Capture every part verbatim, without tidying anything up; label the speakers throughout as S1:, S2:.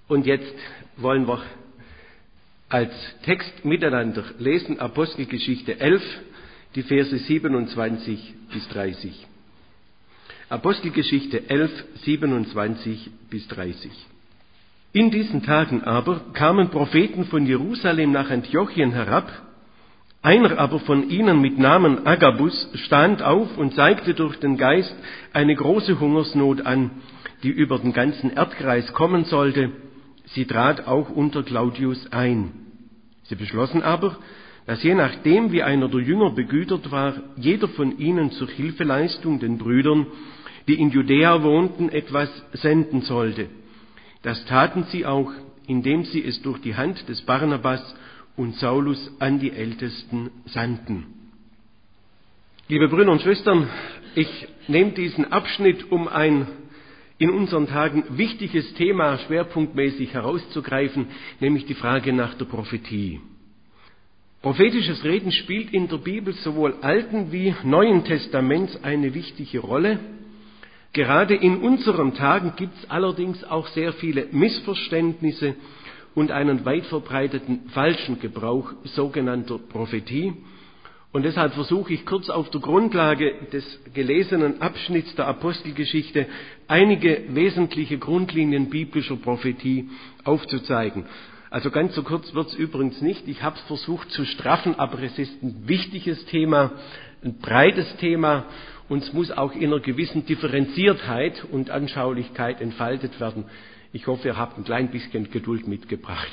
S1: Und jetzt wollen wir als Text miteinander lesen Apostelgeschichte elf, die Verse siebenundzwanzig bis dreißig. Apostelgeschichte elf, siebenundzwanzig bis dreißig. In diesen Tagen aber kamen Propheten von Jerusalem nach Antiochien herab. Einer aber von ihnen mit Namen Agabus stand auf und zeigte durch den Geist eine große Hungersnot an, die über den ganzen Erdkreis kommen sollte. Sie trat auch unter Claudius ein. Sie beschlossen aber, dass je nachdem, wie einer der Jünger begütert war, jeder von ihnen zur Hilfeleistung den Brüdern, die in Judäa wohnten, etwas senden sollte. Das taten sie auch, indem sie es durch die Hand des Barnabas und Saulus an die Ältesten sandten. Liebe Brüder und Schwestern, ich nehme diesen Abschnitt, um ein in unseren Tagen wichtiges Thema schwerpunktmäßig herauszugreifen, nämlich die Frage nach der Prophetie. Prophetisches Reden spielt in der Bibel sowohl Alten wie Neuen Testaments eine wichtige Rolle. Gerade in unseren Tagen gibt es allerdings auch sehr viele Missverständnisse und einen weit verbreiteten falschen Gebrauch sogenannter Prophetie. Und deshalb versuche ich kurz auf der Grundlage des gelesenen Abschnitts der Apostelgeschichte einige wesentliche Grundlinien biblischer Prophetie aufzuzeigen. Also ganz so kurz wird es übrigens nicht. Ich habe es versucht zu straffen, aber es ist ein wichtiges Thema, ein breites Thema und es muss auch in einer gewissen Differenziertheit und Anschaulichkeit entfaltet werden. Ich hoffe, ihr habt ein klein bisschen Geduld mitgebracht.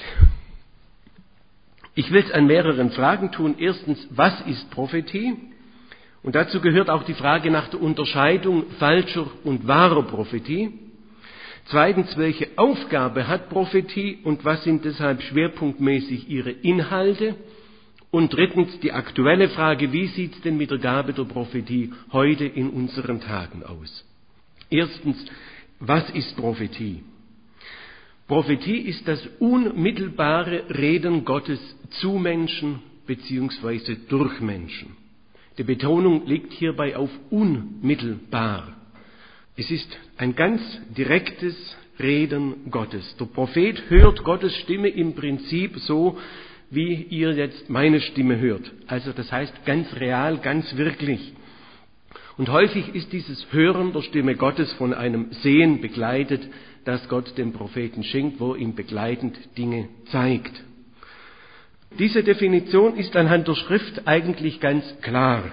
S1: Ich will es an mehreren Fragen tun. Erstens, was ist Prophetie? Und dazu gehört auch die Frage nach der Unterscheidung falscher und wahrer Prophetie. Zweitens, welche Aufgabe hat Prophetie und was sind deshalb schwerpunktmäßig ihre Inhalte? Und drittens, die aktuelle Frage, wie sieht es denn mit der Gabe der Prophetie heute in unseren Tagen aus? Erstens, was ist Prophetie? Prophetie ist das unmittelbare Reden Gottes zu Menschen bzw. durch Menschen. Die Betonung liegt hierbei auf unmittelbar. Es ist ein ganz direktes Reden Gottes. Der Prophet hört Gottes Stimme im Prinzip so, wie ihr jetzt meine Stimme hört. Also das heißt ganz real, ganz wirklich. Und häufig ist dieses Hören der Stimme Gottes von einem Sehen begleitet, das Gott dem Propheten schenkt, wo ihm begleitend Dinge zeigt. Diese Definition ist anhand der Schrift eigentlich ganz klar.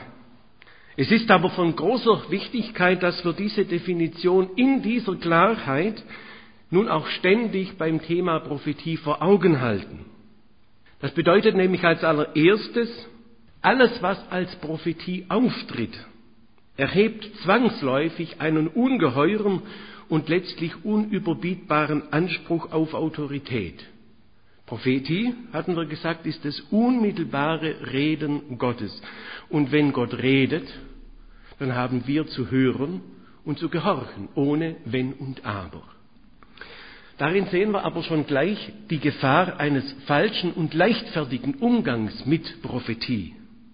S1: Es ist aber von großer Wichtigkeit, dass wir diese Definition in dieser Klarheit nun auch ständig beim Thema Prophetie vor Augen halten. Das bedeutet nämlich als allererstes, alles, was als Prophetie auftritt, erhebt zwangsläufig einen ungeheuren und letztlich unüberbietbaren Anspruch auf Autorität. Prophetie, hatten wir gesagt, ist das unmittelbare Reden Gottes. Und wenn Gott redet, dann haben wir zu hören und zu gehorchen, ohne Wenn und Aber. Darin sehen wir aber schon gleich die Gefahr eines falschen und leichtfertigen Umgangs mit Prophetie.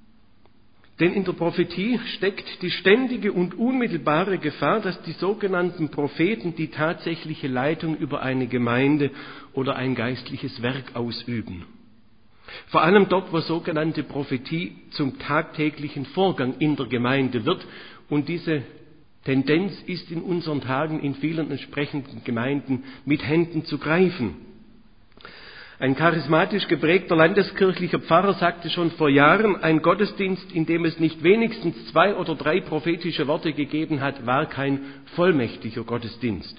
S1: Denn in der Prophetie steckt die ständige und unmittelbare Gefahr, dass die sogenannten Propheten die tatsächliche Leitung über eine Gemeinde oder ein geistliches Werk ausüben. Vor allem dort, wo sogenannte Prophetie zum tagtäglichen Vorgang in der Gemeinde wird. Und diese Tendenz ist in unseren Tagen in vielen entsprechenden Gemeinden mit Händen zu greifen. Ein charismatisch geprägter landeskirchlicher Pfarrer sagte schon vor Jahren, ein Gottesdienst, in dem es nicht wenigstens zwei oder drei prophetische Worte gegeben hat, war kein vollmächtiger Gottesdienst.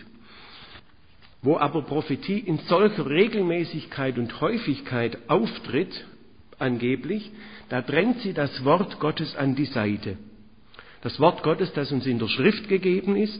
S1: Wo aber Prophetie in solcher Regelmäßigkeit und Häufigkeit auftritt, angeblich, da drängt sie das Wort Gottes an die Seite. Das Wort Gottes, das uns in der Schrift gegeben ist,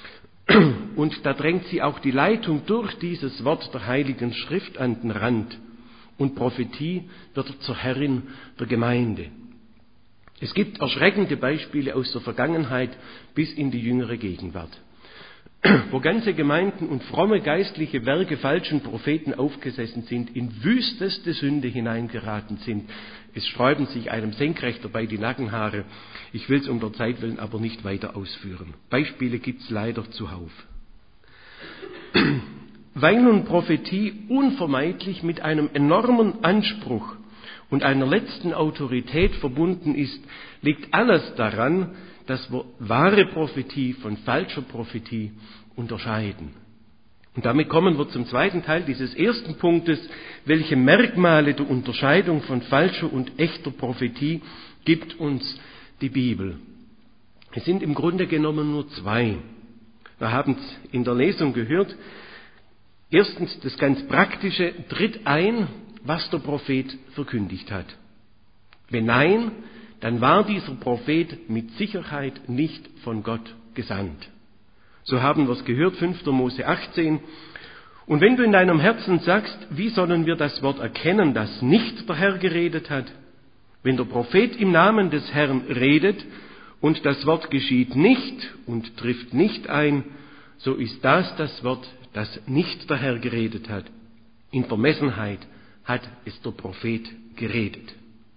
S1: und da drängt sie auch die Leitung durch dieses Wort der Heiligen Schrift an den Rand. Und Prophetie wird zur Herrin der Gemeinde. Es gibt erschreckende Beispiele aus der Vergangenheit bis in die jüngere Gegenwart, wo ganze Gemeinden und fromme geistliche Werke falschen Propheten aufgesessen sind, in wüsteste Sünde hineingeraten sind. Es sträuben sich einem senkrecht dabei die Nackenhaare. Ich will es um der Zeit willen aber nicht weiter ausführen. Beispiele gibt es leider zuhauf. Weil nun Prophetie unvermeidlich mit einem enormen Anspruch und einer letzten Autorität verbunden ist, liegt alles daran, dass wir wahre Prophetie von falscher Prophetie unterscheiden. Und damit kommen wir zum zweiten Teil dieses ersten Punktes. Welche Merkmale der Unterscheidung von falscher und echter Prophetie gibt uns die Bibel? Es sind im Grunde genommen nur zwei. Wir haben es in der Lesung gehört. Erstens das ganz Praktische, tritt ein, was der Prophet verkündigt hat. Wenn nein, dann war dieser Prophet mit Sicherheit nicht von Gott gesandt. So haben wir es gehört, fünfter Mose achtzehn. Und wenn du in deinem Herzen sagst, wie sollen wir das Wort erkennen, das nicht der Herr geredet hat? Wenn der Prophet im Namen des Herrn redet und das Wort geschieht nicht und trifft nicht ein, so ist das das Wort, das nicht der Herr geredet hat. In Vermessenheit hat es der Prophet geredet.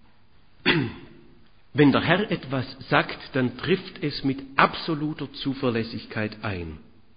S1: Wenn der Herr etwas sagt, dann trifft es mit absoluter Zuverlässigkeit ein.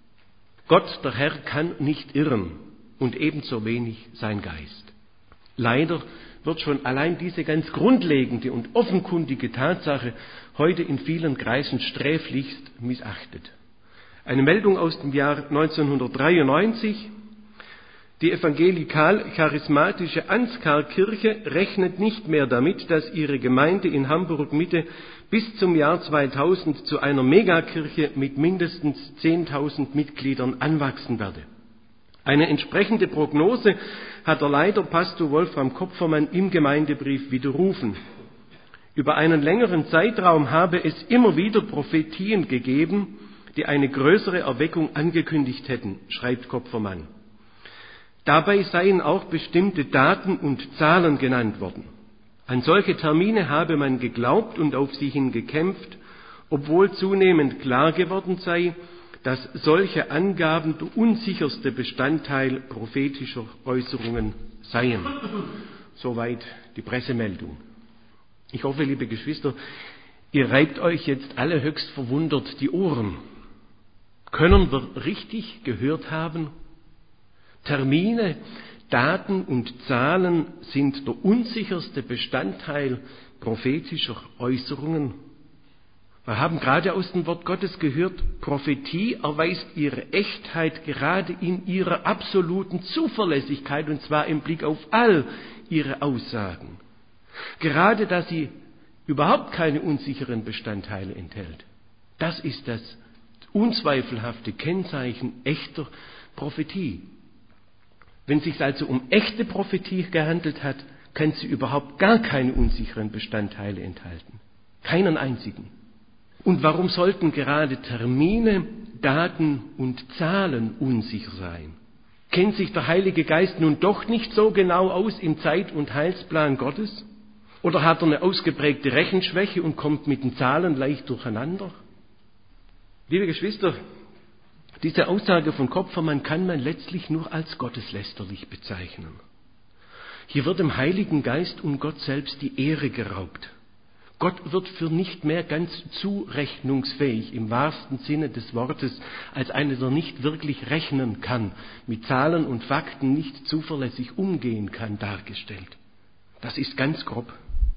S1: Gott, der Herr, kann nicht irren und ebenso wenig sein Geist. Leider wird schon allein diese ganz grundlegende und offenkundige Tatsache heute in vielen Kreisen sträflichst missachtet. Eine Meldung aus dem Jahr neunzehnhundertdreiundneunzig. Die evangelikal-charismatische Ansgar-Kirche rechnet nicht mehr damit, dass ihre Gemeinde in Hamburg-Mitte bis zum Jahr zweitausend zu einer Megakirche mit mindestens zehntausend Mitgliedern anwachsen werde. Eine entsprechende Prognose hat der Leiter Pastor Wolfram Kopfermann im Gemeindebrief widerrufen. Über einen längeren Zeitraum habe es immer wieder Prophetien gegeben, die eine größere Erweckung angekündigt hätten, schreibt Kopfermann. Dabei seien auch bestimmte Daten und Zahlen genannt worden. An solche Termine habe man geglaubt und auf sie hin gekämpft, obwohl zunehmend klar geworden sei, dass solche Angaben der unsicherste Bestandteil prophetischer Äußerungen seien. Soweit die Pressemeldung. Ich hoffe, liebe Geschwister, ihr reibt euch jetzt alle höchst verwundert die Ohren. Können wir richtig gehört haben? Termine, Daten und Zahlen sind der unsicherste Bestandteil prophetischer Äußerungen. Wir haben gerade aus dem Wort Gottes gehört, Prophetie erweist ihre Echtheit gerade in ihrer absoluten Zuverlässigkeit, und zwar im Blick auf all ihre Aussagen. Gerade, dass sie überhaupt keine unsicheren Bestandteile enthält. Das ist das unzweifelhafte Kennzeichen echter Prophetie. Wenn es sich also um echte Prophetie gehandelt hat, kann sie überhaupt gar keine unsicheren Bestandteile enthalten. Keinen einzigen. Und warum sollten gerade Termine, Daten und Zahlen unsicher sein? Kennt sich der Heilige Geist nun doch nicht so genau aus im Zeit- und Heilsplan Gottes? Oder hat er eine ausgeprägte Rechenschwäche und kommt mit den Zahlen leicht durcheinander? Liebe Geschwister, diese Aussage von Kopfermann kann man letztlich nur als gotteslästerlich bezeichnen. Hier wird dem Heiligen Geist und Gott selbst die Ehre geraubt. Gott wird für nicht mehr ganz zurechnungsfähig im wahrsten Sinne des Wortes, als einer, der nicht wirklich rechnen kann, mit Zahlen und Fakten nicht zuverlässig umgehen kann, dargestellt. Das ist ganz grob.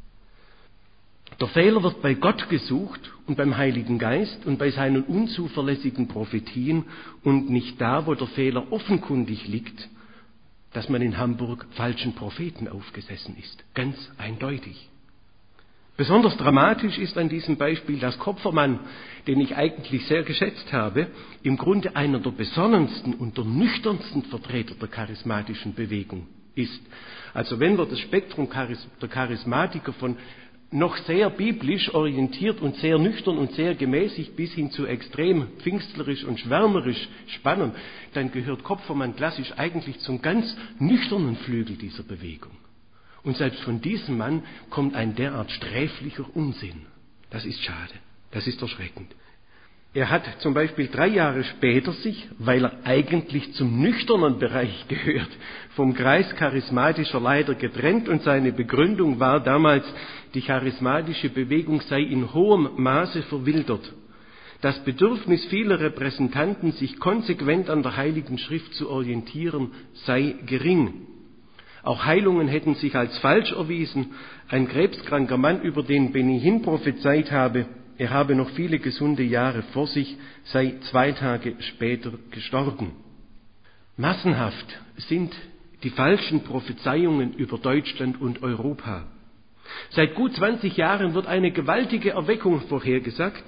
S1: Der Fehler wird bei Gott gesucht und beim Heiligen Geist und bei seinen unzuverlässigen Prophetien und nicht da, wo der Fehler offenkundig liegt, dass man in Hamburg falschen Propheten aufgesessen ist. Ganz eindeutig. Besonders dramatisch ist an diesem Beispiel, dass Kopfermann, den ich eigentlich sehr geschätzt habe, im Grunde einer der besonnensten und der nüchternsten Vertreter der charismatischen Bewegung ist. Also wenn wir das Spektrum der Charismatiker von noch sehr biblisch orientiert und sehr nüchtern und sehr gemäßigt bis hin zu extrem pfingstlerisch und schwärmerisch spannen, dann gehört Kopfermann klassisch eigentlich zum ganz nüchternen Flügel dieser Bewegung. Und selbst von diesem Mann kommt ein derart sträflicher Unsinn. Das ist schade, das ist erschreckend. Er hat zum Beispiel drei Jahre später sich, weil er eigentlich zum nüchternen Bereich gehört, vom Kreis charismatischer Leiter getrennt, und seine Begründung war damals, die charismatische Bewegung sei in hohem Maße verwildert. Das Bedürfnis vieler Repräsentanten, sich konsequent an der Heiligen Schrift zu orientieren, sei gering. Auch Heilungen hätten sich als falsch erwiesen. Ein krebskranker Mann, über den Benny Hinn prophezeit habe, er habe noch viele gesunde Jahre vor sich, sei zwei Tage später gestorben. Massenhaft sind die falschen Prophezeiungen über Deutschland und Europa. Seit gut zwanzig Jahren wird eine gewaltige Erweckung vorhergesagt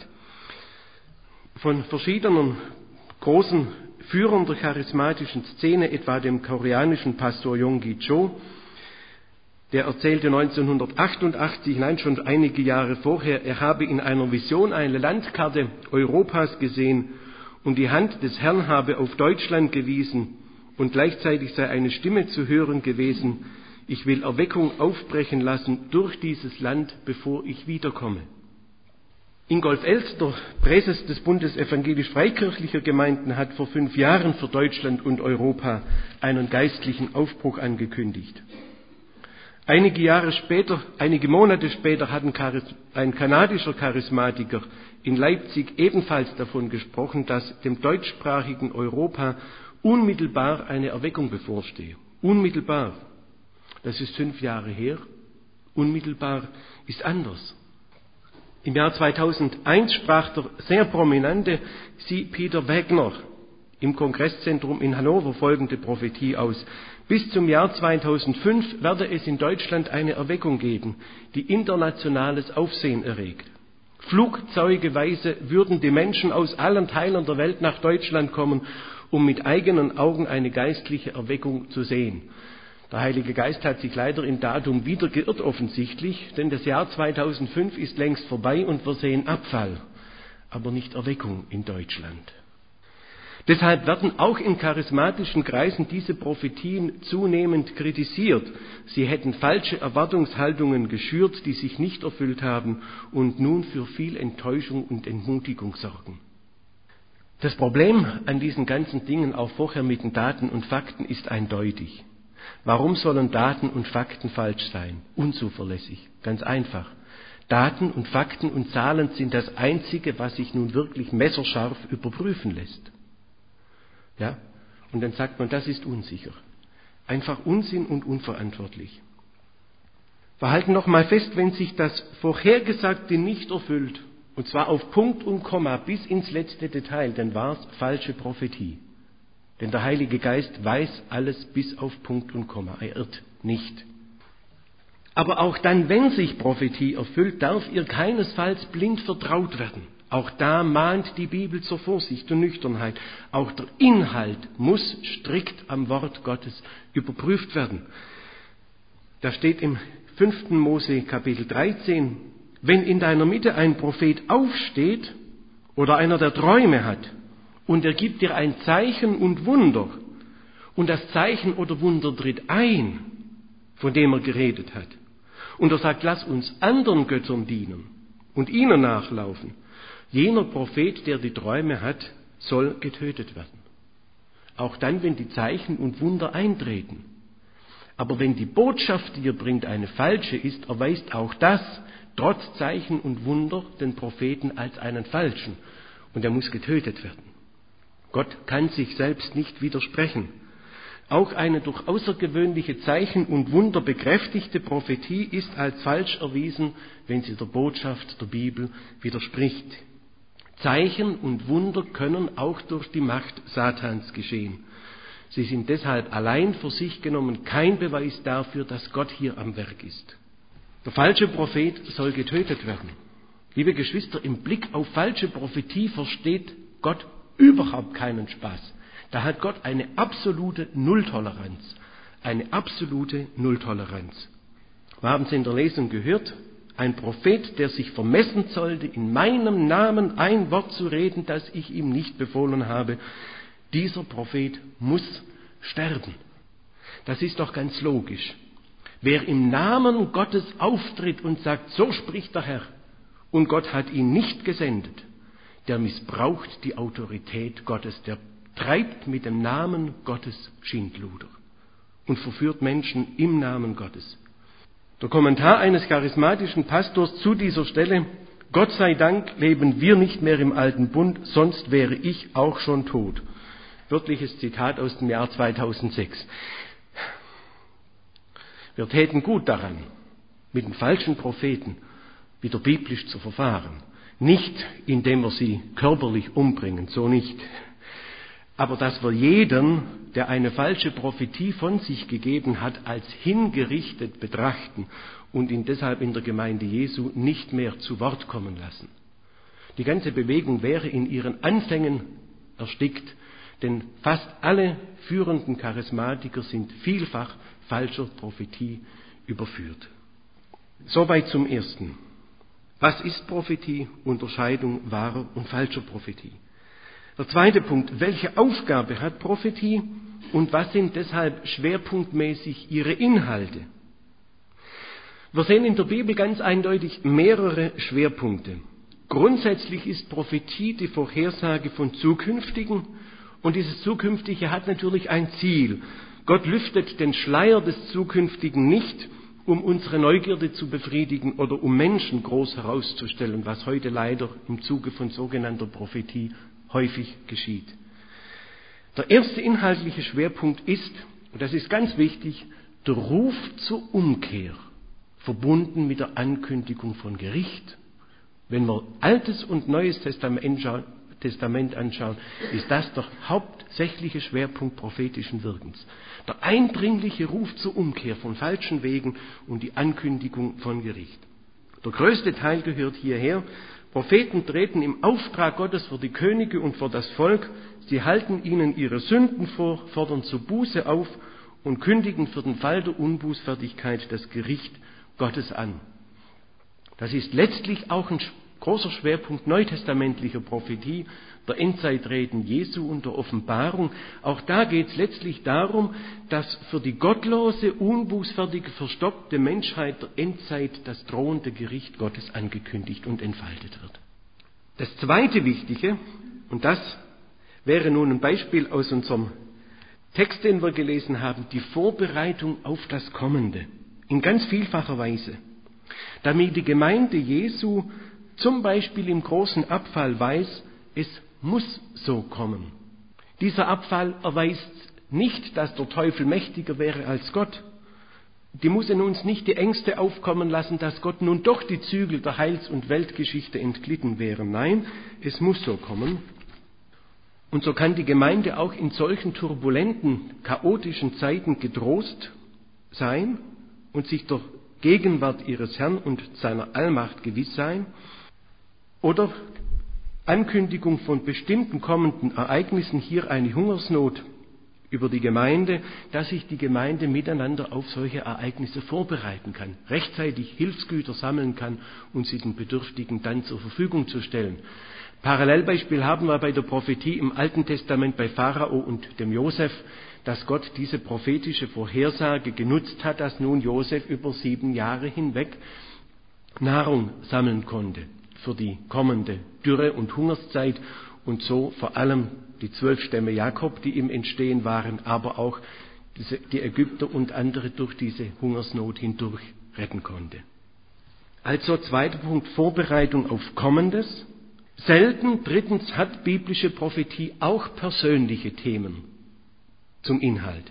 S1: von verschiedenen großen Führern der charismatischen Szene, etwa dem koreanischen Pastor Yonggi Cho. Der erzählte neunzehnhundertachtundachtzig, nein, schon einige Jahre vorher, er habe in einer Vision eine Landkarte Europas gesehen und die Hand des Herrn habe auf Deutschland gewiesen und gleichzeitig sei eine Stimme zu hören gewesen: Ich will Erweckung aufbrechen lassen durch dieses Land, bevor ich wiederkomme. Ingolf Elster, Präses des Bundes evangelisch-freikirchlicher Gemeinden, hat vor fünf Jahren für Deutschland und Europa einen geistlichen Aufbruch angekündigt. Einige Jahre später, einige Monate später hat ein kanadischer Charismatiker in Leipzig ebenfalls davon gesprochen, dass dem deutschsprachigen Europa unmittelbar eine Erweckung bevorstehe. Unmittelbar. Das ist fünf Jahre her. Unmittelbar ist anders. Im Jahr zweitausendeins sprach der sehr prominente C. Peter Wagner im Kongresszentrum in Hannover folgende Prophetie aus: Bis zum Jahr zweitausendfünf werde es in Deutschland eine Erweckung geben, die internationales Aufsehen erregt. Flugzeugeweise würden die Menschen aus allen Teilen der Welt nach Deutschland kommen, um mit eigenen Augen eine geistliche Erweckung zu sehen. Der Heilige Geist hat sich leider im Datum wieder geirrt offensichtlich, denn das Jahr zweitausendfünf ist längst vorbei und wir sehen Abfall, aber nicht Erweckung in Deutschland. Deshalb werden auch in charismatischen Kreisen diese Prophetien zunehmend kritisiert. Sie hätten falsche Erwartungshaltungen geschürt, die sich nicht erfüllt haben und nun für viel Enttäuschung und Entmutigung sorgen. Das Problem an diesen ganzen Dingen, auch vorher mit den Daten und Fakten, ist eindeutig. Warum sollen Daten und Fakten falsch sein? Unzuverlässig. Ganz einfach. Daten und Fakten und Zahlen sind das Einzige, was sich nun wirklich messerscharf überprüfen lässt. Ja? Und dann sagt man, das ist unsicher. Einfach Unsinn und unverantwortlich. Wir halten noch mal fest, wenn sich das Vorhergesagte nicht erfüllt, und zwar auf Punkt und Komma bis ins letzte Detail, dann war es falsche Prophetie. Denn der Heilige Geist weiß alles bis auf Punkt und Komma. Er irrt nicht. Aber auch dann, wenn sich Prophetie erfüllt, darf ihr keinesfalls blind vertraut werden. Auch da mahnt die Bibel zur Vorsicht und Nüchternheit. Auch der Inhalt muss strikt am Wort Gottes überprüft werden. Da steht im fünften Mose Kapitel dreizehn, wenn in deiner Mitte ein Prophet aufsteht oder einer, der Träume hat, und er gibt dir ein Zeichen und Wunder, und das Zeichen oder Wunder tritt ein, von dem er geredet hat, und er sagt, lass uns anderen Göttern dienen und ihnen nachlaufen, jener Prophet, der die Träume hat, soll getötet werden. Auch dann, wenn die Zeichen und Wunder eintreten. Aber wenn die Botschaft, die er bringt, eine falsche ist, erweist auch das, trotz Zeichen und Wunder, den Propheten als einen falschen, und er muss getötet werden. Gott kann sich selbst nicht widersprechen. Auch eine durch außergewöhnliche Zeichen und Wunder bekräftigte Prophetie ist als falsch erwiesen, wenn sie der Botschaft der Bibel widerspricht. Zeichen und Wunder können auch durch die Macht Satans geschehen. Sie sind deshalb allein für sich genommen kein Beweis dafür, dass Gott hier am Werk ist. Der falsche Prophet soll getötet werden. Liebe Geschwister, im Blick auf falsche Prophetie versteht Gott überhaupt keinen Spaß. Da hat Gott eine absolute Nulltoleranz. Eine absolute Nulltoleranz. Wir haben es in der Lesung gehört. Ein Prophet, der sich vermessen sollte, in meinem Namen ein Wort zu reden, das ich ihm nicht befohlen habe, dieser Prophet muss sterben. Das ist doch ganz logisch. Wer im Namen Gottes auftritt und sagt, so spricht der Herr, und Gott hat ihn nicht gesendet, der missbraucht die Autorität Gottes, der treibt mit dem Namen Gottes Schindluder und verführt Menschen im Namen Gottes. Der Kommentar eines charismatischen Pastors zu dieser Stelle Gott sei Dank leben wir nicht mehr im alten Bund, sonst wäre ich auch schon tot. Wörtliches Zitat aus dem Jahr zweitausendsechs. Wir täten gut daran, mit den falschen Propheten wieder biblisch zu verfahren. Nicht, indem wir sie körperlich umbringen, so nicht. Aber dass wir jeden, der eine falsche Prophetie von sich gegeben hat, als hingerichtet betrachten und ihn deshalb in der Gemeinde Jesu nicht mehr zu Wort kommen lassen. Die ganze Bewegung wäre in ihren Anfängen erstickt, denn fast alle führenden Charismatiker sind vielfach falscher Prophetie überführt. Soweit zum Ersten. Was ist Prophetie? Unterscheidung wahrer und falscher Prophetie. Der zweite Punkt, welche Aufgabe hat Prophetie und was sind deshalb schwerpunktmäßig ihre Inhalte? Wir sehen in der Bibel ganz eindeutig mehrere Schwerpunkte. Grundsätzlich ist Prophetie die Vorhersage von Zukünftigen und dieses Zukünftige hat natürlich ein Ziel. Gott lüftet den Schleier des Zukünftigen nicht, um unsere Neugierde zu befriedigen oder um Menschen groß herauszustellen, was heute leider im Zuge von sogenannter Prophetie häufig geschieht. Der erste inhaltliche Schwerpunkt ist, und das ist ganz wichtig, der Ruf zur Umkehr, verbunden mit der Ankündigung von Gericht. Wenn wir Altes und Neues Testament anschauen, ist das der hauptsächliche Schwerpunkt prophetischen Wirkens. Der eindringliche Ruf zur Umkehr von falschen Wegen und die Ankündigung von Gericht. Der größte Teil gehört hierher. Propheten treten im Auftrag Gottes vor die Könige und vor das Volk. Sie halten ihnen ihre Sünden vor, fordern zur Buße auf und kündigen für den Fall der Unbußfertigkeit das Gericht Gottes an. Das ist letztlich auch ein großer Schwerpunkt neutestamentlicher Prophetie, der Endzeitreden Jesu und der Offenbarung. Auch da geht es letztlich darum, dass für die gottlose, unbußfertige, verstockte Menschheit der Endzeit das drohende Gericht Gottes angekündigt und entfaltet wird. Das zweite Wichtige, und das wäre nun ein Beispiel aus unserem Text, den wir gelesen haben, die Vorbereitung auf das Kommende, in ganz vielfacher Weise. Damit die Gemeinde Jesu zum Beispiel im großen Abfall weiß, es muss so kommen. Dieser Abfall erweist nicht, dass der Teufel mächtiger wäre als Gott. Die muss in uns nicht die Ängste aufkommen lassen, dass Gott nun doch die Zügel der Heils- und Weltgeschichte entglitten wären. Nein, es muss so kommen. Und so kann die Gemeinde auch in solchen turbulenten, chaotischen Zeiten getrost sein und sich der Gegenwart ihres Herrn und seiner Allmacht gewiss sein. Oder Ankündigung von bestimmten kommenden Ereignissen, hier eine Hungersnot über die Gemeinde, dass sich die Gemeinde miteinander auf solche Ereignisse vorbereiten kann, rechtzeitig Hilfsgüter sammeln kann und sie den Bedürftigen dann zur Verfügung zu stellen. Parallelbeispiel haben wir bei der Prophetie im Alten Testament bei Pharao und dem Josef, dass Gott diese prophetische Vorhersage genutzt hat, dass nun Josef über sieben Jahre hinweg Nahrung sammeln konnte für die kommende Dürre- und Hungerszeit und so vor allem die zwölf Stämme Jakob, die im Entstehen waren, aber auch die Ägypter und andere durch diese Hungersnot hindurch retten konnte. Also zweiter Punkt, Vorbereitung auf Kommendes. Selten, drittens, hat biblische Prophetie auch persönliche Themen zum Inhalt.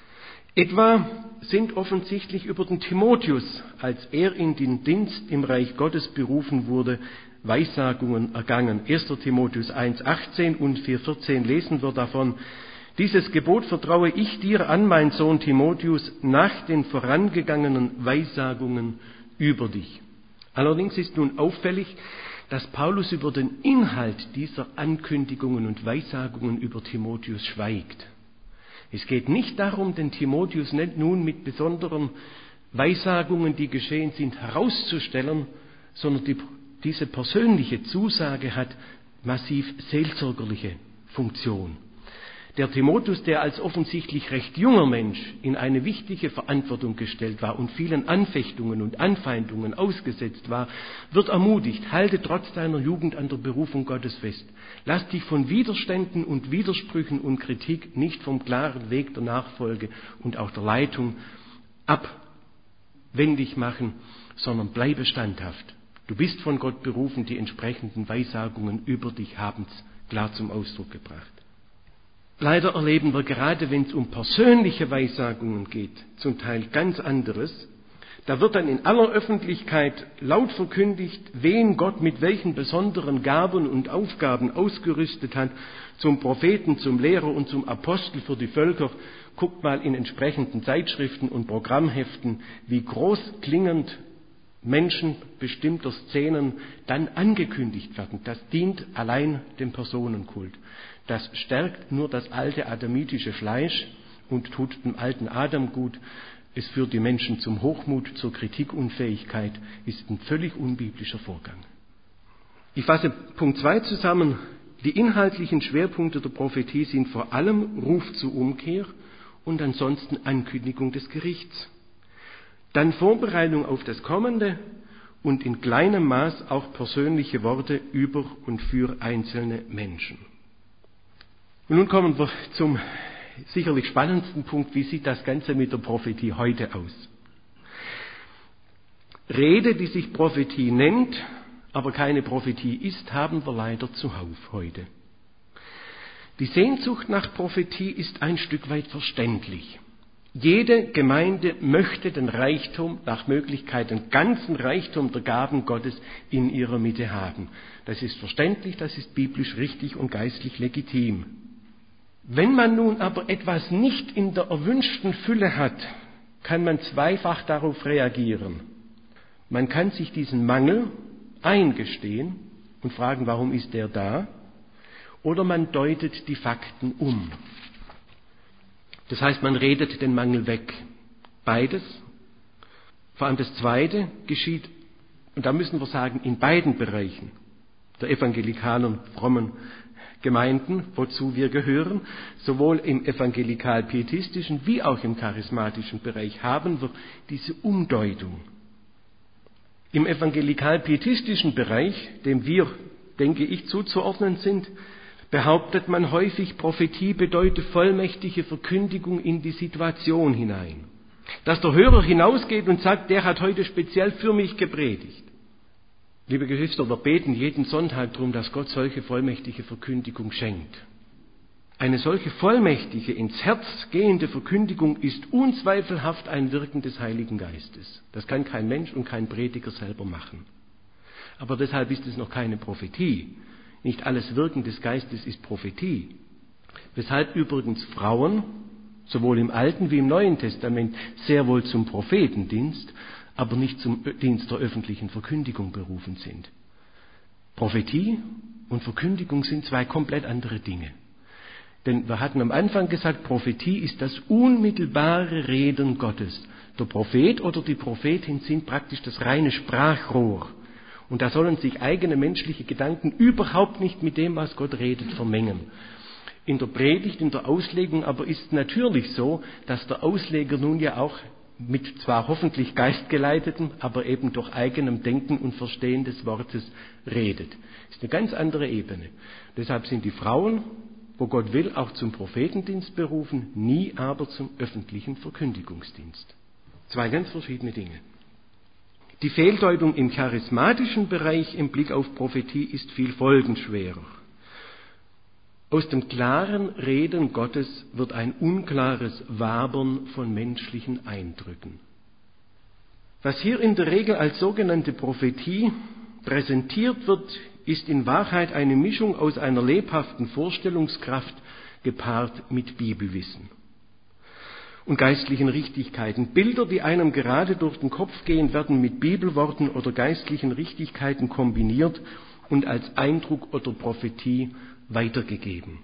S1: Etwa sind offensichtlich über den Timotheus, als er in den Dienst im Reich Gottes berufen wurde, Weissagungen ergangen. erster Timotheus eins achtzehn und vier vierzehn lesen wir davon: Dieses Gebot vertraue ich dir an, mein Sohn Timotheus, nach den vorangegangenen Weissagungen über dich. Allerdings ist nun auffällig, dass Paulus über den Inhalt dieser Ankündigungen und Weissagungen über Timotheus schweigt. Es geht nicht darum, den Timotheus nicht nun mit besonderen Weissagungen, die geschehen sind, herauszustellen, sondern die, diese persönliche Zusage hat massiv seelsorgerliche Funktion. Der Timotheus, der als offensichtlich recht junger Mensch in eine wichtige Verantwortung gestellt war und vielen Anfechtungen und Anfeindungen ausgesetzt war, wird ermutigt, halte trotz deiner Jugend an der Berufung Gottes fest. Lass dich von Widerständen und Widersprüchen und Kritik nicht vom klaren Weg der Nachfolge und auch der Leitung abwendig machen, sondern bleibe standhaft. Du bist von Gott berufen, die entsprechenden Weissagungen über dich haben es klar zum Ausdruck gebracht. Leider erleben wir gerade, wenn es um persönliche Weissagungen geht, zum Teil ganz anderes. Da wird dann in aller Öffentlichkeit laut verkündigt, wen Gott mit welchen besonderen Gaben und Aufgaben ausgerüstet hat, zum Propheten, zum Lehrer und zum Apostel für die Völker. Guckt mal in entsprechenden Zeitschriften und Programmheften, wie groß klingend Menschen bestimmter Szenen dann angekündigt werden. Das dient allein dem Personenkult. Das stärkt nur das alte adamitische Fleisch und tut dem alten Adam gut. Es führt die Menschen zum Hochmut, zur Kritikunfähigkeit, ist ein völlig unbiblischer Vorgang. Ich fasse Punkt zwei zusammen. Die inhaltlichen Schwerpunkte der Prophetie sind vor allem Ruf zur Umkehr und ansonsten Ankündigung des Gerichts. Dann Vorbereitung auf das Kommende und in kleinem Maß auch persönliche Worte über und für einzelne Menschen. Und nun kommen wir zum sicherlich spannendsten Punkt, wie sieht das Ganze mit der Prophetie heute aus? Rede, die sich Prophetie nennt, aber keine Prophetie ist, haben wir leider zuhauf heute. Die Sehnsucht nach Prophetie ist ein Stück weit verständlich. Jede Gemeinde möchte den Reichtum, nach Möglichkeit den ganzen Reichtum der Gaben Gottes in ihrer Mitte haben. Das ist verständlich, das ist biblisch richtig und geistlich legitim. Wenn man nun aber etwas nicht in der erwünschten Fülle hat, kann man zweifach darauf reagieren. Man kann sich diesen Mangel eingestehen und fragen, warum ist der da? Oder man deutet die Fakten um. Das heißt, man redet den Mangel weg. Beides, vor allem das Zweite, geschieht, und da müssen wir sagen, in beiden Bereichen der evangelikalen, frommen Gemeinden, wozu wir gehören, sowohl im evangelikal-pietistischen wie auch im charismatischen Bereich haben wir diese Umdeutung. Im evangelikal-pietistischen Bereich, dem wir, denke ich, zuzuordnen sind, behauptet man häufig, Prophetie bedeute vollmächtige Verkündigung in die Situation hinein. Dass der Hörer hinausgeht und sagt, der hat heute speziell für mich gepredigt. Liebe Geschwister, wir beten jeden Sonntag darum, dass Gott solche vollmächtige Verkündigung schenkt. Eine solche vollmächtige, ins Herz gehende Verkündigung ist unzweifelhaft ein Wirken des Heiligen Geistes. Das kann kein Mensch und kein Prediger selber machen. Aber deshalb ist es noch keine Prophetie. Nicht alles Wirken des Geistes ist Prophetie. Weshalb übrigens Frauen, sowohl im Alten wie im Neuen Testament, sehr wohl zum Prophetendienst, aber nicht zum Dienst der öffentlichen Verkündigung berufen sind. Prophetie und Verkündigung sind zwei komplett andere Dinge. Denn wir hatten am Anfang gesagt, Prophetie ist das unmittelbare Reden Gottes. Der Prophet oder die Prophetin sind praktisch das reine Sprachrohr. Und da sollen sich eigene menschliche Gedanken überhaupt nicht mit dem, was Gott redet, vermengen. In der Predigt, in der Auslegung aber ist natürlich so, dass der Ausleger nun ja auch mit zwar hoffentlich geistgeleitetem, aber eben durch eigenem Denken und Verstehen des Wortes redet. Das ist eine ganz andere Ebene. Deshalb sind die Frauen, wo Gott will, auch zum Prophetendienst berufen, nie aber zum öffentlichen Verkündigungsdienst. Zwei ganz verschiedene Dinge. Die Fehldeutung im charismatischen Bereich im Blick auf Prophetie ist viel folgenschwerer. Aus dem klaren Reden Gottes wird ein unklares Wabern von menschlichen Eindrücken. Was hier in der Regel als sogenannte Prophetie präsentiert wird, ist in Wahrheit eine Mischung aus einer lebhaften Vorstellungskraft gepaart mit Bibelwissen und geistlichen Richtigkeiten. Bilder, die einem gerade durch den Kopf gehen, werden mit Bibelworten oder geistlichen Richtigkeiten kombiniert und als Eindruck oder Prophetie weitergegeben.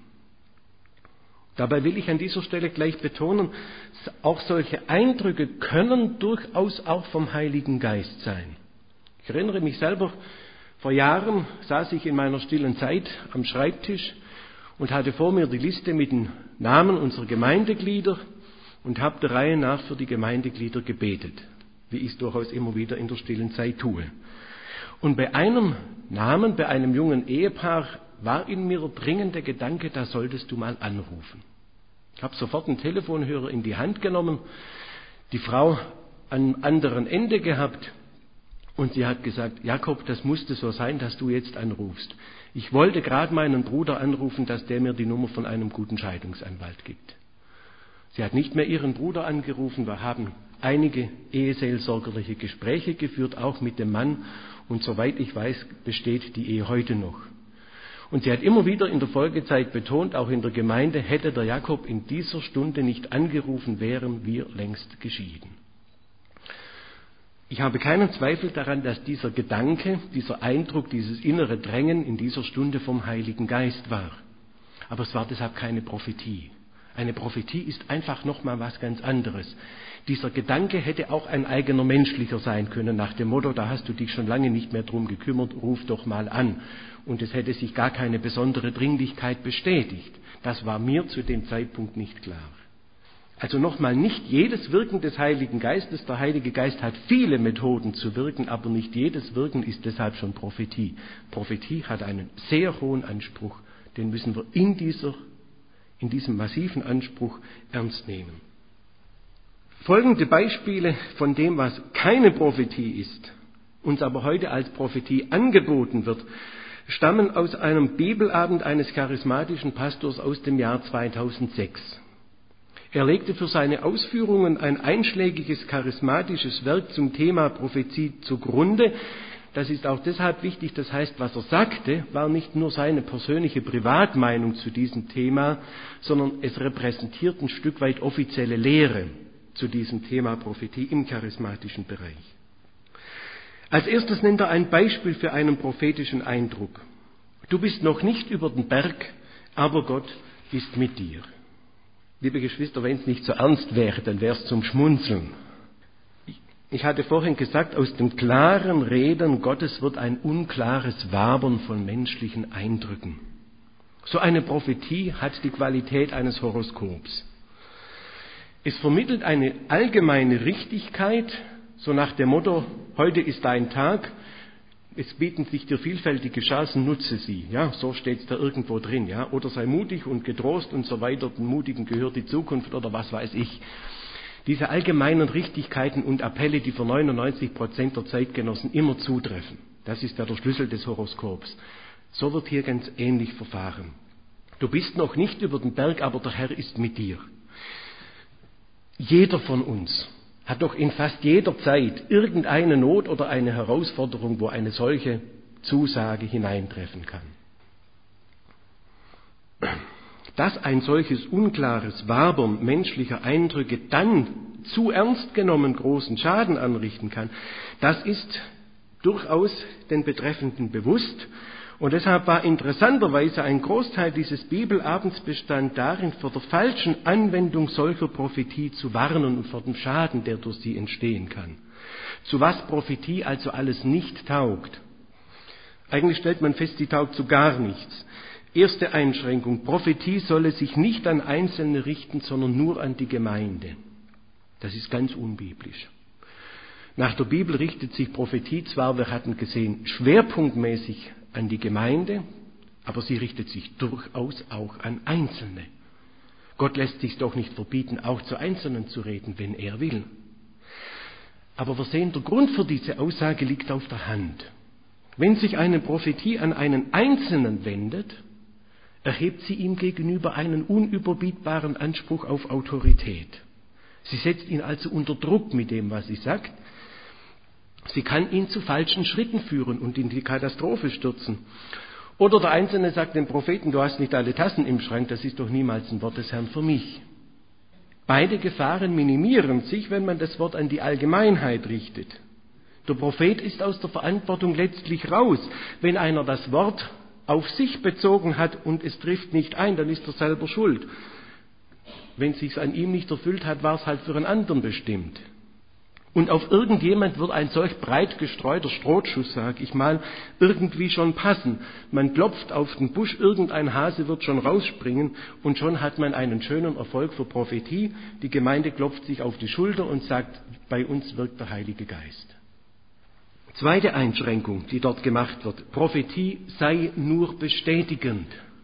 S1: Dabei will ich an dieser Stelle gleich betonen, auch solche Eindrücke können durchaus auch vom Heiligen Geist sein. Ich erinnere mich selber, vor Jahren saß ich in meiner stillen Zeit am Schreibtisch und hatte vor mir die Liste mit den Namen unserer Gemeindeglieder und habe der Reihe nach für die Gemeindeglieder gebetet, wie ich es durchaus immer wieder in der stillen Zeit tue. Und bei einem Namen, bei einem jungen Ehepaar, war in mir der dringende Gedanke, da solltest du mal anrufen. Ich habe sofort einen Telefonhörer in die Hand genommen, die Frau am anderen Ende gehabt Und sie hat gesagt, Jakob, das musste so sein, dass du jetzt anrufst. Ich wollte gerade meinen Bruder anrufen, dass der mir die Nummer von einem guten Scheidungsanwalt gibt. Sie hat nicht mehr ihren Bruder angerufen, wir haben einige eheseelsorgerliche Gespräche geführt, auch mit dem Mann. Und soweit ich weiß, besteht die Ehe heute noch. Und sie hat immer wieder in der Folgezeit betont, auch in der Gemeinde, hätte der Jakob in dieser Stunde nicht angerufen, wären wir längst geschieden. Ich habe keinen Zweifel daran, dass dieser Gedanke, dieser Eindruck, dieses innere Drängen in dieser Stunde vom Heiligen Geist war. Aber es war deshalb keine Prophetie. Eine Prophetie ist einfach nochmal was ganz anderes. Dieser Gedanke hätte auch ein eigener menschlicher sein können, nach dem Motto, da hast du dich schon lange nicht mehr drum gekümmert, ruf doch mal an. Und es hätte sich gar keine besondere Dringlichkeit bestätigt. Das war mir zu dem Zeitpunkt nicht klar. Also nochmal, nicht jedes Wirken des Heiligen Geistes, der Heilige Geist hat viele Methoden zu wirken, aber nicht jedes Wirken ist deshalb schon Prophetie. Prophetie hat einen sehr hohen Anspruch, den müssen wir in dieser, in diesem massiven Anspruch ernst nehmen. Folgende Beispiele von dem, was keine Prophetie ist, uns aber heute als Prophetie angeboten wird, stammen aus einem Bibelabend eines charismatischen Pastors aus dem Jahr zweitausendsechs. Er legte für seine Ausführungen ein einschlägiges charismatisches Werk zum Thema Prophetie zugrunde. Das ist auch deshalb wichtig, das heißt, was er sagte, war nicht nur seine persönliche Privatmeinung zu diesem Thema, sondern es repräsentiert ein Stück weit offizielle Lehre zu diesem Thema Prophetie im charismatischen Bereich. Als erstes nennt er ein Beispiel für einen prophetischen Eindruck. Du bist noch nicht über den Berg, aber Gott ist mit dir. Liebe Geschwister, wenn es nicht so ernst wäre, dann wäre es zum Schmunzeln. Ich hatte vorhin gesagt, aus dem klaren Reden Gottes wird ein unklares Wabern von menschlichen Eindrücken. So eine Prophetie hat die Qualität eines Horoskops. Es vermittelt eine allgemeine Richtigkeit, so nach dem Motto, heute ist dein Tag, es bieten sich dir vielfältige Chancen, nutze sie. Ja, so steht es da irgendwo drin. Ja, oder sei mutig und getrost und so weiter, den Mutigen gehört die Zukunft oder was weiß ich. Diese allgemeinen Richtigkeiten und Appelle, die für neunundneunzig Prozent der Zeitgenossen immer zutreffen. Das ist ja der Schlüssel des Horoskops. So wird hier ganz ähnlich verfahren. Du bist noch nicht über den Berg, aber der Herr ist mit dir. Jeder von uns hat doch in fast jeder Zeit irgendeine Not oder eine Herausforderung, wo eine solche Zusage hineintreffen kann. Dass ein solches unklares Wabern menschlicher Eindrücke dann zu ernst genommen großen Schaden anrichten kann, das ist durchaus den Betreffenden bewusst. Und deshalb war interessanterweise ein Großteil dieses Bibelabends bestand darin, vor der falschen Anwendung solcher Prophetie zu warnen und vor dem Schaden, der durch sie entstehen kann. Zu was Prophetie also alles nicht taugt. Eigentlich stellt man fest, sie taugt zu gar nichts. Erste Einschränkung, Prophetie solle sich nicht an Einzelne richten, sondern nur an die Gemeinde. Das ist ganz unbiblisch. Nach der Bibel richtet sich Prophetie zwar, wir hatten gesehen, schwerpunktmäßig an die Gemeinde, aber sie richtet sich durchaus auch an Einzelne. Gott lässt sich doch nicht verbieten, auch zu Einzelnen zu reden, wenn er will. Aber wir sehen, der Grund für diese Aussage liegt auf der Hand. Wenn sich eine Prophetie an einen Einzelnen wendet, erhebt sie ihm gegenüber einen unüberbietbaren Anspruch auf Autorität. Sie setzt ihn also unter Druck mit dem, was sie sagt. Sie kann ihn zu falschen Schritten führen und in die Katastrophe stürzen. Oder der Einzelne sagt dem Propheten, du hast nicht alle Tassen im Schrank, das ist doch niemals ein Wort des Herrn für mich. Beide Gefahren minimieren sich, wenn man das Wort an die Allgemeinheit richtet. Der Prophet ist aus der Verantwortung letztlich raus. Wenn einer das Wort auf sich bezogen hat und es trifft nicht ein, dann ist er selber schuld. Wenn es sich an ihm nicht erfüllt hat, war es halt für einen anderen bestimmt. Und auf irgendjemand wird ein solch breit gestreuter Strohschuss, sag ich mal, irgendwie schon passen. Man klopft auf den Busch, irgendein Hase wird schon rausspringen und schon hat man einen schönen Erfolg für Prophetie. Die Gemeinde klopft sich auf die Schulter und sagt, bei uns wirkt der Heilige Geist. Zweite Einschränkung, die dort gemacht wird, Prophetie sei nur bestätigend.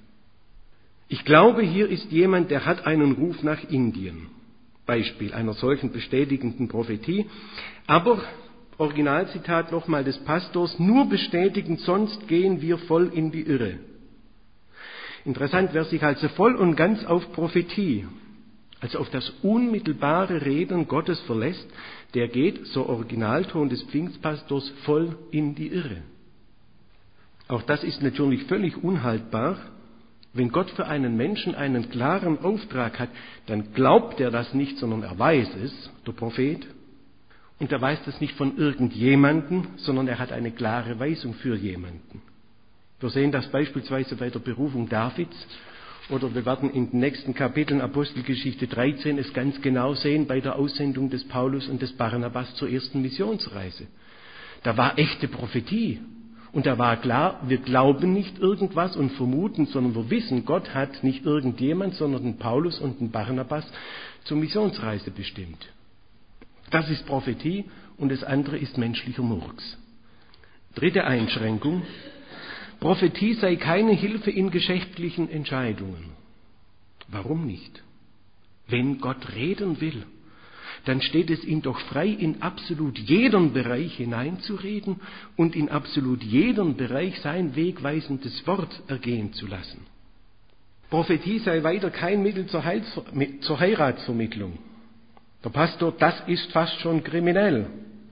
S1: Ich glaube, hier ist jemand, der hat einen Ruf nach Indien. Beispiel einer solchen bestätigenden Prophetie. Aber Originalzitat nochmal des Pastors, nur bestätigen, sonst gehen wir voll in die Irre. Interessant, wer sich also voll und ganz auf Prophetie, also auf das unmittelbare Reden Gottes verlässt, der geht, so Originalton des Pfingstpastors, voll in die Irre. Auch das ist natürlich völlig unhaltbar. Wenn Gott für einen Menschen einen klaren Auftrag hat, dann glaubt er das nicht, sondern er weiß es, der Prophet. Und er weiß das nicht von irgendjemandem, sondern er hat eine klare Weisung für jemanden. Wir sehen das beispielsweise bei der Berufung Davids, oder wir werden in den nächsten Kapiteln Apostelgeschichte dreizehn es ganz genau sehen bei der Aussendung des Paulus und des Barnabas zur ersten Missionsreise. Da war echte Prophetie. Und da war klar, wir glauben nicht irgendwas und vermuten, sondern wir wissen, Gott hat nicht irgendjemand, sondern den Paulus und den Barnabas zur Missionsreise bestimmt. Das ist Prophetie und das andere ist menschlicher Murks. Dritte Einschränkung. Prophetie sei keine Hilfe in geschäftlichen Entscheidungen. Warum nicht? Wenn Gott reden will, dann steht es ihm doch frei, in absolut jeden Bereich hineinzureden und in absolut jeden Bereich sein wegweisendes Wort ergehen zu lassen. Prophetie sei weiter kein Mittel zur, Heils- zur Heiratsvermittlung. Der Pastor, das ist fast schon kriminell.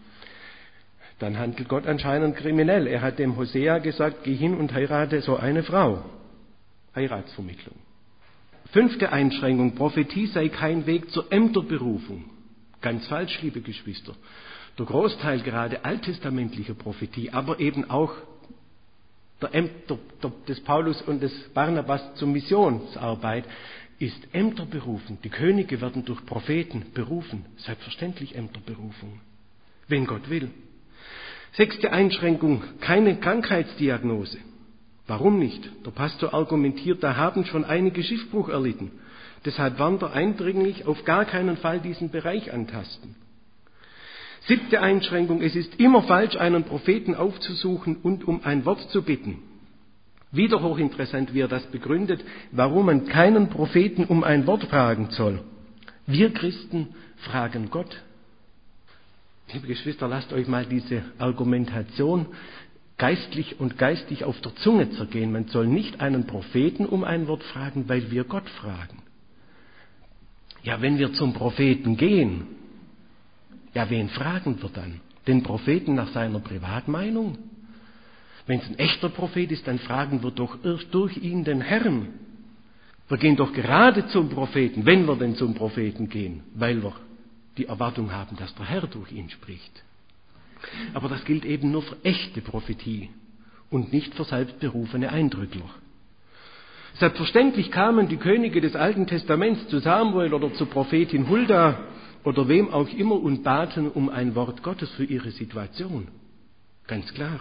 S1: Dann handelt Gott anscheinend kriminell. Er hat dem Hosea gesagt, geh hin und heirate so eine Frau. Heiratsvermittlung. Fünfte Einschränkung, Prophetie sei kein Weg zur Ämterberufung. Ganz falsch, liebe Geschwister. Der Großteil gerade alttestamentlicher Prophetie, aber eben auch der Ämter des Paulus und des Barnabas zur Missionsarbeit ist Ämterberufung. Die Könige werden durch Propheten berufen. Selbstverständlich Ämterberufung, wenn Gott will. Sechste Einschränkung, keine Krankheitsdiagnose. Warum nicht? Der Pastor argumentiert, da haben schon einige Schiffbruch erlitten. Deshalb warnt er eindringlich, auf gar keinen Fall diesen Bereich antasten. Siebte Einschränkung, es ist immer falsch, einen Propheten aufzusuchen und um ein Wort zu bitten. Wieder hochinteressant, wie er das begründet, warum man keinen Propheten um ein Wort fragen soll. Wir Christen fragen Gott. Liebe Geschwister, lasst euch mal diese Argumentation geistlich und geistig auf der Zunge zergehen. Man soll nicht einen Propheten um ein Wort fragen, weil wir Gott fragen. Ja, wenn wir zum Propheten gehen, ja, wen fragen wir dann? Den Propheten nach seiner Privatmeinung? Wenn es ein echter Prophet ist, dann fragen wir doch erst durch ihn den Herrn. Wir gehen doch gerade zum Propheten, wenn wir denn zum Propheten gehen, weil wir die Erwartung haben, dass der Herr durch ihn spricht. Aber das gilt eben nur für echte Prophetie und nicht für selbstberufene Eindrückler. Selbstverständlich kamen die Könige des Alten Testaments zu Samuel oder zur Prophetin Hulda oder wem auch immer und baten um ein Wort Gottes für ihre Situation. Ganz klar.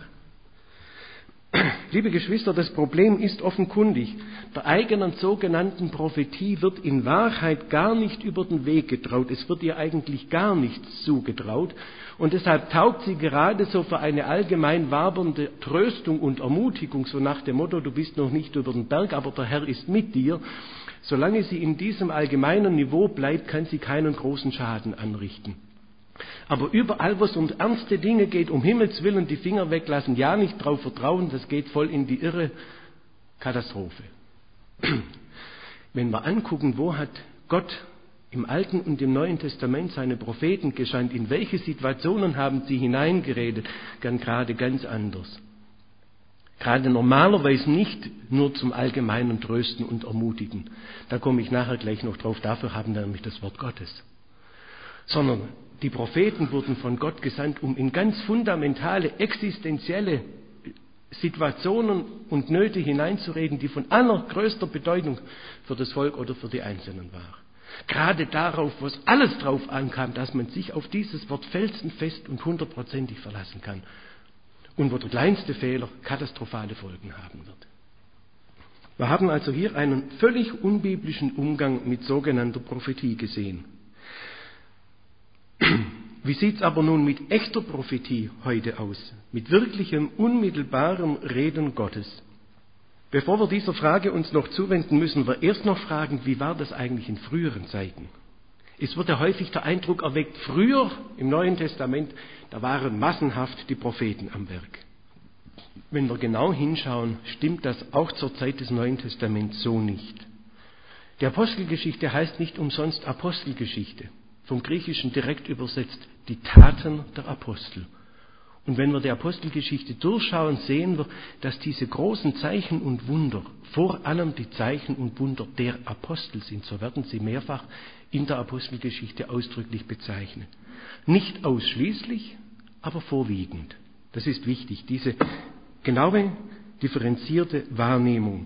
S1: Liebe Geschwister, das Problem ist offenkundig. Der eigenen sogenannten Prophetie wird in Wahrheit gar nicht über den Weg getraut. Es wird ihr eigentlich gar nichts zugetraut. Und deshalb taugt sie gerade so für eine allgemein wabernde Tröstung und Ermutigung, so nach dem Motto, du bist noch nicht über den Berg, aber der Herr ist mit dir. Solange sie in diesem allgemeinen Niveau bleibt, kann sie keinen großen Schaden anrichten. Aber überall, wo es um ernste Dinge geht, um Himmels Willen die Finger weglassen, ja nicht drauf vertrauen, das geht voll in die Irre. Katastrophe. Wenn wir angucken, wo hat Gott im Alten und im Neuen Testament seine Propheten gesandt, in welche Situationen haben sie hineingeredet, dann gerade ganz anders. Gerade normalerweise nicht nur zum allgemeinen Trösten und Ermutigen. Da komme ich nachher gleich noch drauf, dafür haben wir nämlich das Wort Gottes. Sondern die Propheten wurden von Gott gesandt, um in ganz fundamentale, existenzielle Situationen und Nöte hineinzureden, die von allergrößter Bedeutung für das Volk oder für die Einzelnen waren. Gerade darauf, wo es alles drauf ankam, dass man sich auf dieses Wort felsenfest und hundertprozentig verlassen kann. Und wo der kleinste Fehler katastrophale Folgen haben wird. Wir haben also hier einen völlig unbiblischen Umgang mit sogenannter Prophetie gesehen. Wie sieht es aber nun mit echter Prophetie heute aus? Mit wirklichem, unmittelbarem Reden Gottes? Bevor wir dieser Frage uns noch zuwenden, müssen wir erst noch fragen, wie war das eigentlich in früheren Zeiten? Es wird ja häufig der Eindruck erweckt, früher im Neuen Testament, da waren massenhaft die Propheten am Werk. Wenn wir genau hinschauen, stimmt das auch zur Zeit des Neuen Testaments so nicht. Die Apostelgeschichte heißt nicht umsonst Apostelgeschichte, vom Griechischen direkt übersetzt, die Taten der Apostel. Und wenn wir die Apostelgeschichte durchschauen, sehen wir, dass diese großen Zeichen und Wunder vor allem die Zeichen und Wunder der Apostel sind. So werden sie mehrfach in der Apostelgeschichte ausdrücklich bezeichnet. Nicht ausschließlich, aber vorwiegend. Das ist wichtig, diese genaue, differenzierte Wahrnehmung.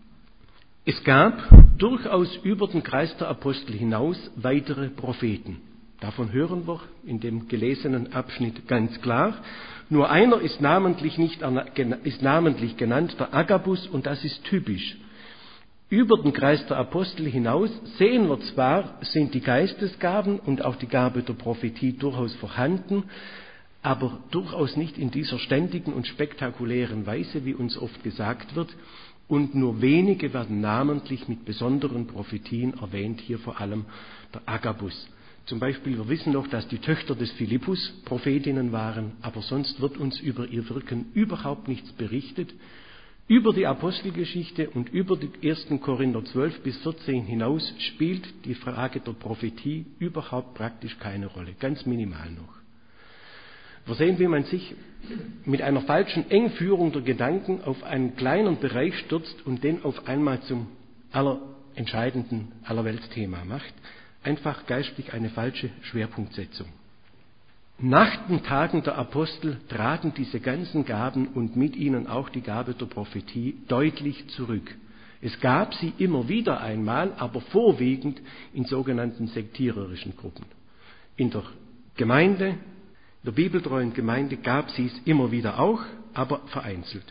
S1: Es gab durchaus über den Kreis der Apostel hinaus weitere Propheten. Davon hören wir in dem gelesenen Abschnitt ganz klar. Nur einer ist namentlich, nicht, ist namentlich genannt, der Agabus, und das ist typisch. Über den Kreis der Apostel hinaus sehen wir zwar, sind die Geistesgaben und auch die Gabe der Prophetie durchaus vorhanden, aber durchaus nicht in dieser ständigen und spektakulären Weise, wie uns oft gesagt wird. Und nur wenige werden namentlich mit besonderen Prophetien erwähnt, hier vor allem der Agabus. Zum Beispiel, wir wissen noch, dass die Töchter des Philippus Prophetinnen waren, aber sonst wird uns über ihr Wirken überhaupt nichts berichtet. Über die Apostelgeschichte und über die ersten Korinther zwölf bis vierzehn hinaus spielt die Frage der Prophetie überhaupt praktisch keine Rolle, ganz minimal noch. Wir sehen, wie man sich mit einer falschen Engführung der Gedanken auf einen kleinen Bereich stürzt und den auf einmal zum allerentscheidenden Allerweltsthema macht. Einfach geistlich eine falsche Schwerpunktsetzung. Nach den Tagen der Apostel traten diese ganzen Gaben und mit ihnen auch die Gabe der Prophetie deutlich zurück. Es gab sie immer wieder einmal, aber vorwiegend in sogenannten sektiererischen Gruppen. In der Gemeinde, in der bibeltreuen Gemeinde gab sie es immer wieder auch, aber vereinzelt.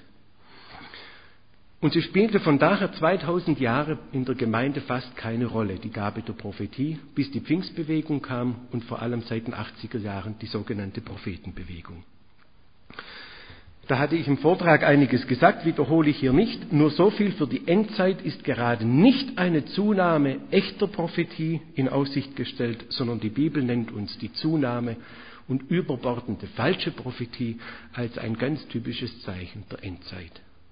S1: Und sie spielte von daher zweitausend Jahre in der Gemeinde fast keine Rolle, die Gabe der Prophetie, bis die Pfingstbewegung kam und vor allem seit den achtziger Jahren die sogenannte Prophetenbewegung. Da hatte ich im Vortrag einiges gesagt, wiederhole ich hier nicht. Nur so viel: Für die Endzeit ist gerade nicht eine Zunahme echter Prophetie in Aussicht gestellt, sondern die Bibel nennt uns die Zunahme und überbordende falsche Prophetie als ein ganz typisches Zeichen der Endzeit.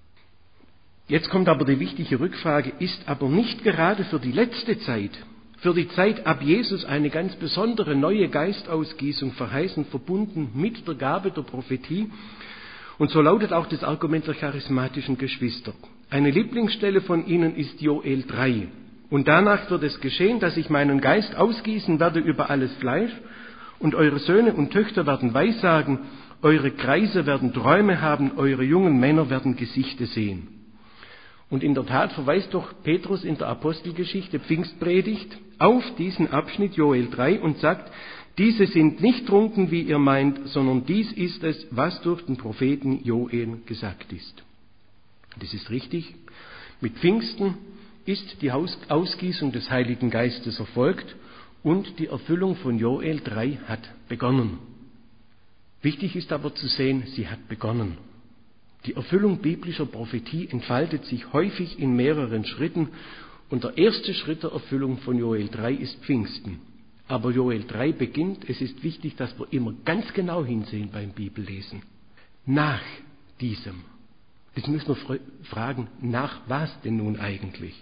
S1: Jetzt kommt aber die wichtige Rückfrage: Ist aber nicht gerade für die letzte Zeit, für die Zeit ab Jesus, eine ganz besondere neue Geistausgießung verheißen, verbunden mit der Gabe der Prophetie? Und so lautet auch das Argument der charismatischen Geschwister. Eine Lieblingsstelle von ihnen ist Joel drei. Und danach wird es geschehen, dass ich meinen Geist ausgießen werde über alles Fleisch, und eure Söhne und Töchter werden Weissagen, eure Greise werden Träume haben, eure jungen Männer werden Gesichte sehen. Und in der Tat verweist doch Petrus in der Apostelgeschichte, Pfingstpredigt, auf diesen Abschnitt Joel drei und sagt: Diese sind nicht trunken, wie ihr meint, sondern dies ist es, was durch den Propheten Joel gesagt ist. Das ist richtig. Mit Pfingsten ist die Ausgießung des Heiligen Geistes erfolgt und die Erfüllung von Joel drei hat begonnen. Wichtig ist aber zu sehen, sie hat begonnen. Die Erfüllung biblischer Prophetie entfaltet sich häufig in mehreren Schritten und der erste Schritt der Erfüllung von Joel drei ist Pfingsten. Aber Joel drei beginnt, es ist wichtig, dass wir immer ganz genau hinsehen beim Bibellesen. Nach diesem. Jetzt müssen wir fragen, nach was denn nun eigentlich?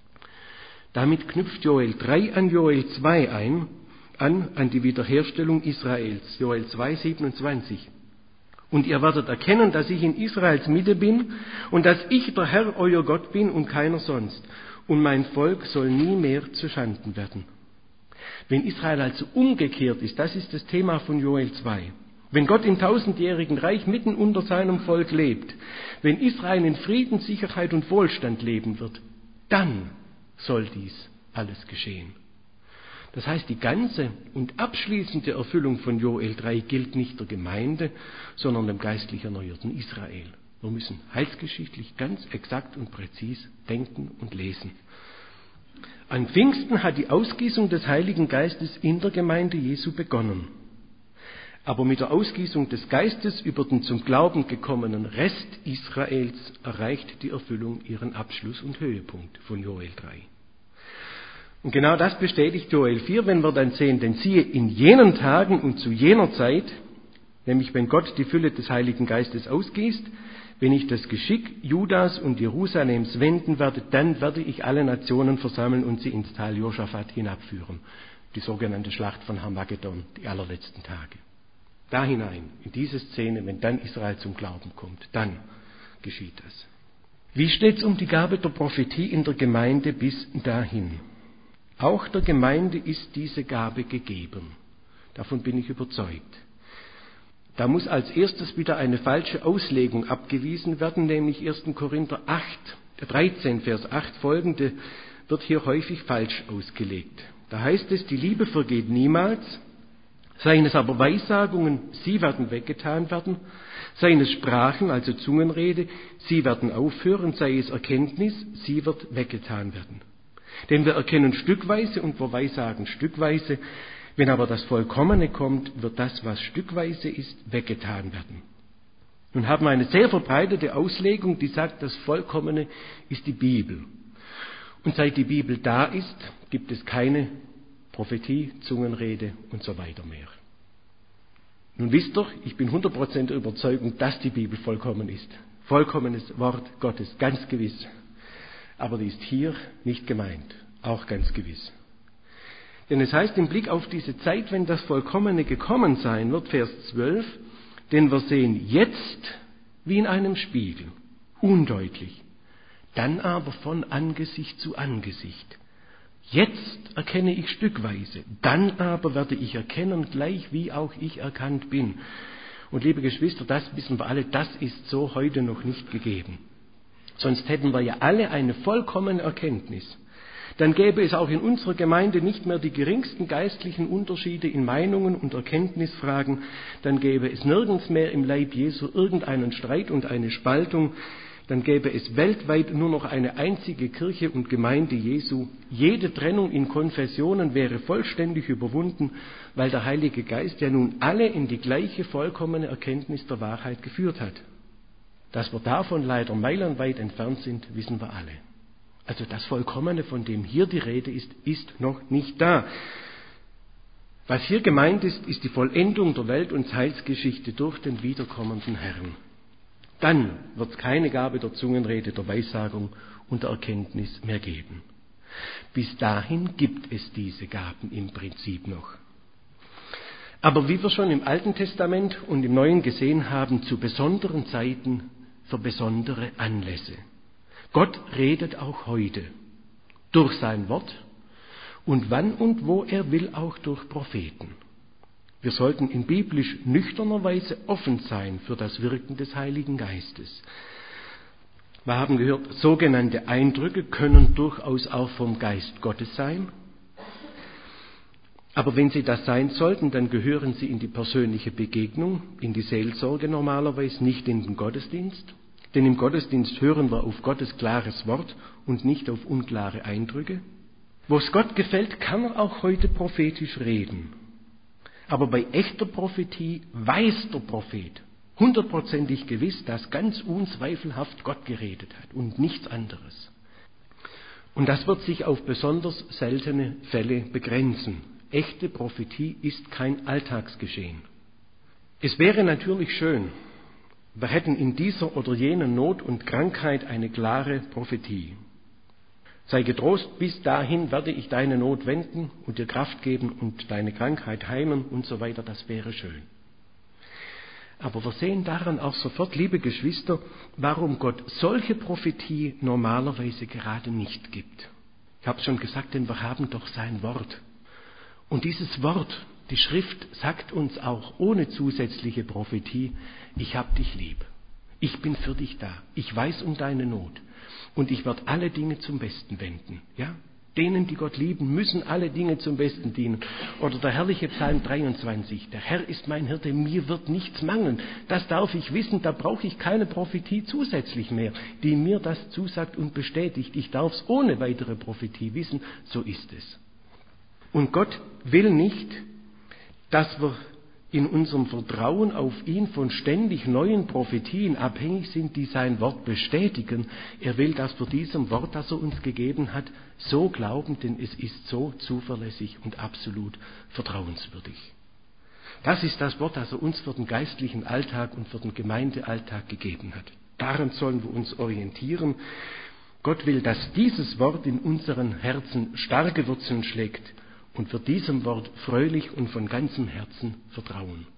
S1: Damit knüpft Joel drei an Joel zwei ein, an, an die Wiederherstellung Israels. Joel zwei, siebenundzwanzig. Und ihr werdet erkennen, dass ich in Israels Mitte bin und dass ich der Herr, euer Gott bin und keiner sonst. Und mein Volk soll nie mehr zu Schanden werden. Wenn Israel also umgekehrt ist, das ist das Thema von Joel zwei. Wenn Gott im tausendjährigen Reich mitten unter seinem Volk lebt, wenn Israel in Frieden, Sicherheit und Wohlstand leben wird, dann soll dies alles geschehen. Das heißt, die ganze und abschließende Erfüllung von Joel drei gilt nicht der Gemeinde, sondern dem geistlich erneuerten Israel. Wir müssen heilsgeschichtlich ganz exakt und präzis denken und lesen. An Pfingsten hat die Ausgießung des Heiligen Geistes in der Gemeinde Jesu begonnen. Aber mit der Ausgießung des Geistes über den zum Glauben gekommenen Rest Israels erreicht die Erfüllung ihren Abschluss und Höhepunkt von Joel drei. Und genau das bestätigt Joel vier, wenn wir dann sehen, denn siehe, in jenen Tagen und zu jener Zeit, nämlich wenn Gott die Fülle des Heiligen Geistes ausgießt, wenn ich das Geschick Judas und Jerusalems wenden werde, dann werde ich alle Nationen versammeln und sie ins Tal Josaphat hinabführen. Die sogenannte Schlacht von Harmagedon, die allerletzten Tage. Da hinein, in diese Szene, wenn dann Israel zum Glauben kommt, dann geschieht das. Wie steht es um die Gabe der Prophetie in der Gemeinde bis dahin? Auch der Gemeinde ist diese Gabe gegeben. Davon bin ich überzeugt. Da muss als erstes wieder eine falsche Auslegung abgewiesen werden, nämlich erster Korinther acht, dreizehn, Vers acht folgende wird hier häufig falsch ausgelegt. Da heißt es, die Liebe vergeht niemals, seien es aber Weissagungen, sie werden weggetan werden, seien es Sprachen, also Zungenrede, sie werden aufhören, sei es Erkenntnis, sie wird weggetan werden. Denn wir erkennen stückweise und wir weissagen stückweise. Wenn aber das Vollkommene kommt, wird das, was stückweise ist, weggetan werden. Nun haben wir eine sehr verbreitete Auslegung, die sagt, das Vollkommene ist die Bibel. Und seit die Bibel da ist, gibt es keine Prophetie, Zungenrede und so weiter mehr. Nun wisst ihr, ich bin hundert Prozent der Überzeugung, dass die Bibel vollkommen ist. Vollkommenes Wort Gottes, ganz gewiss. Aber die ist hier nicht gemeint, auch ganz gewiss. Denn es heißt im Blick auf diese Zeit, wenn das Vollkommene gekommen sein wird, Vers zwölf, denn wir sehen jetzt wie in einem Spiegel, undeutlich, dann aber von Angesicht zu Angesicht. Jetzt erkenne ich stückweise, dann aber werde ich erkennen, gleich wie auch ich erkannt bin. Und liebe Geschwister, das wissen wir alle, das ist so heute noch nicht gegeben. Sonst hätten wir ja alle eine vollkommene Erkenntnis. Dann gäbe es auch in unserer Gemeinde nicht mehr die geringsten geistlichen Unterschiede in Meinungen und Erkenntnisfragen. Dann gäbe es nirgends mehr im Leib Jesu irgendeinen Streit und eine Spaltung. Dann gäbe es weltweit nur noch eine einzige Kirche und Gemeinde Jesu. Jede Trennung in Konfessionen wäre vollständig überwunden, weil der Heilige Geist ja nun alle in die gleiche vollkommene Erkenntnis der Wahrheit geführt hat. Dass wir davon leider meilenweit entfernt sind, wissen wir alle. Also das Vollkommene, von dem hier die Rede ist, ist noch nicht da. Was hier gemeint ist, ist die Vollendung der Welt- und Heilsgeschichte durch den wiederkommenden Herrn. Dann wird es keine Gabe der Zungenrede, der Weissagung und der Erkenntnis mehr geben. Bis dahin gibt es diese Gaben im Prinzip noch. Aber wie wir schon im Alten Testament und im Neuen gesehen haben, zu besonderen Zeiten für besondere Anlässe. Gott redet auch heute durch sein Wort und wann und wo er will, auch durch Propheten. Wir sollten in biblisch nüchterner Weise offen sein für das Wirken des Heiligen Geistes. Wir haben gehört, sogenannte Eindrücke können durchaus auch vom Geist Gottes sein. Aber wenn sie das sein sollten, dann gehören sie in die persönliche Begegnung, in die Seelsorge normalerweise, nicht in den Gottesdienst. Denn im Gottesdienst hören wir auf Gottes klares Wort und nicht auf unklare Eindrücke. Wo es Gott gefällt, kann er auch heute prophetisch reden. Aber bei echter Prophetie weiß der Prophet hundertprozentig gewiss, dass ganz unzweifelhaft Gott geredet hat und nichts anderes. Und das wird sich auf besonders seltene Fälle begrenzen. Echte Prophetie ist kein Alltagsgeschehen. Es wäre natürlich schön, wir hätten in dieser oder jener Not und Krankheit eine klare Prophetie. Sei getrost, bis dahin werde ich deine Not wenden und dir Kraft geben und deine Krankheit heilen und so weiter, das wäre schön. Aber wir sehen daran auch sofort, liebe Geschwister, warum Gott solche Prophetie normalerweise gerade nicht gibt. Ich habe es schon gesagt, denn wir haben doch sein Wort. Und dieses Wort, die Schrift, sagt uns auch ohne zusätzliche Prophetie, ich hab dich lieb, ich bin für dich da, ich weiß um deine Not und ich werde alle Dinge zum Besten wenden. Ja? Denen, die Gott lieben, müssen alle Dinge zum Besten dienen. Oder der herrliche Psalm dreiundzwanzig, der Herr ist mein Hirte, mir wird nichts mangeln. Das darf ich wissen, da brauche ich keine Prophetie zusätzlich mehr, die mir das zusagt und bestätigt. Ich darf es ohne weitere Prophetie wissen, so ist es. Und Gott will nicht, dass wir in unserem Vertrauen auf ihn von ständig neuen Prophetien abhängig sind, die sein Wort bestätigen. Er will, dass wir diesem Wort, das er uns gegeben hat, so glauben, denn es ist so zuverlässig und absolut vertrauenswürdig. Das ist das Wort, das er uns für den geistlichen Alltag und für den Gemeindealltag gegeben hat. Daran sollen wir uns orientieren. Gott will, dass dieses Wort in unseren Herzen starke Wurzeln schlägt und wir diesem Wort fröhlich und von ganzem Herzen vertrauen.